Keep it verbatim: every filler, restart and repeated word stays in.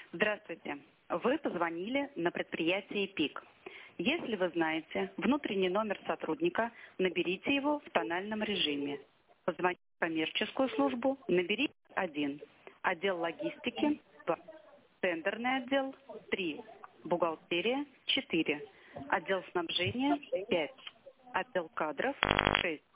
Здравствуйте. Вы позвонили на предприятие ПИК. Если вы знаете внутренний номер сотрудника, наберите его в тональном режиме. Позвоните в коммерческую службу, наберите один. Отдел логистики два. Тендерный отдел три. Бухгалтерия четыре. Отдел снабжения пять. Отдел кадров шесть.